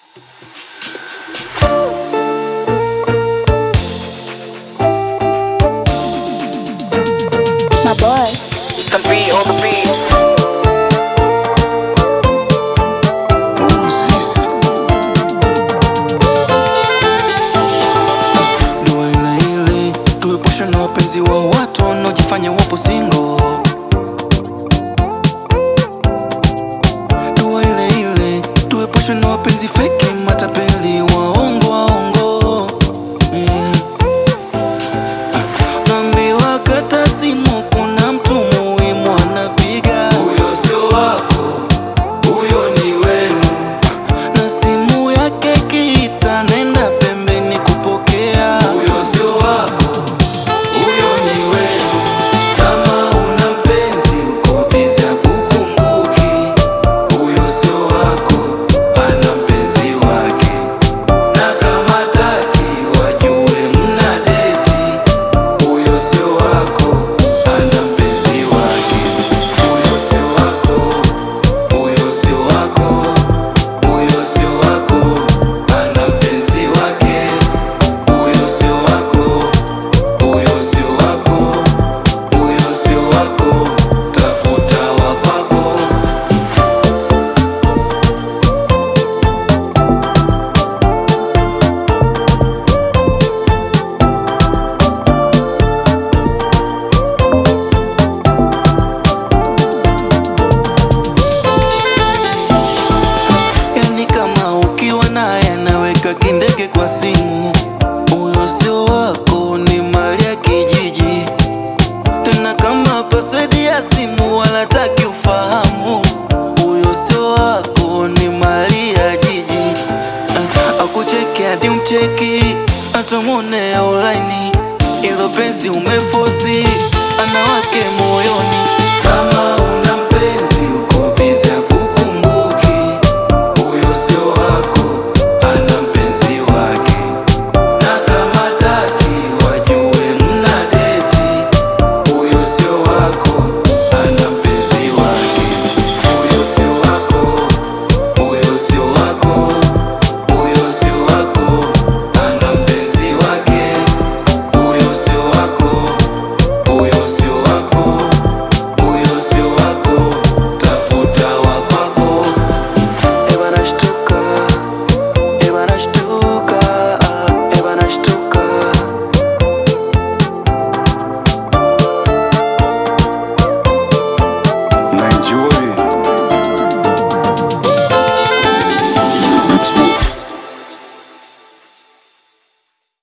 My boy. Some beat on the beat. Dua ile tuepushe na wapenzi wa watu wanaojifanya wapo single. Dua ile tuepushe na wapenzi fake, matapeli waongo waongo. Naambiwa kata simu, kuna mtu muhimu anapiga. Huyo sio wako, huyo ni wenu. Na simu yake kiita, nenda pembeni kupokea. Huyo sio wako, huyo ni wenu. Kama una mpenzi uko busy hakukumbuki. Huyo sio wako, ana mpenzi wake. Na kama hataki wajue mna deti. Huyo sio wako, ana mpenzi wake. Huyo sio wako, huyo sio wako. Huyo sio wako, ana mpenzi wake. Huyo sio wako, huyo sio wako. Huyo sio wako, tafuta wa kwako. Yani kama ukiwa naye anaweka kindege kwa simu. Huyo sio wako, ni mali ya kijiji. Tena kama password ya simu wala hataki ufahamu. Huyo sio wako, ni mali ya jiji. Akucheki hadi umcheki, hata muone online. Ilo penzi umefosi.